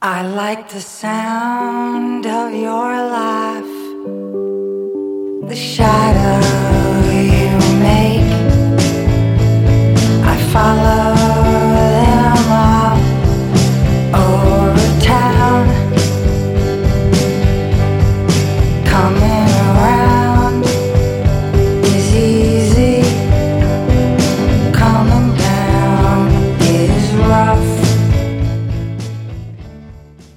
I like the sound of your laugh, the shadow